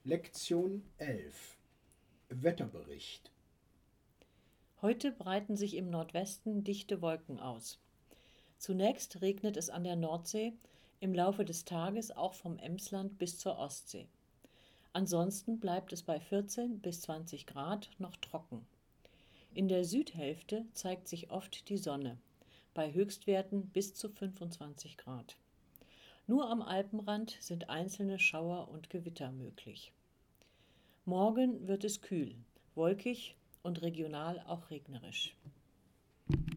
Lektion 11 Wetterbericht. Heute breiten sich im Nordwesten dichte Wolken aus. Zunächst regnet es an der Nordsee, im Laufe des Tages auch vom Emsland bis zur Ostsee. Ansonsten bleibt es bei 14 bis 20 Grad noch trocken. In der Südhälfte zeigt sich oft die Sonne, bei Höchstwerten bis zu 25 Grad. Nur am Alpenrand sind einzelne Schauer und Gewitter möglich. Morgen wird es kühl, wolkig und regional auch regnerisch.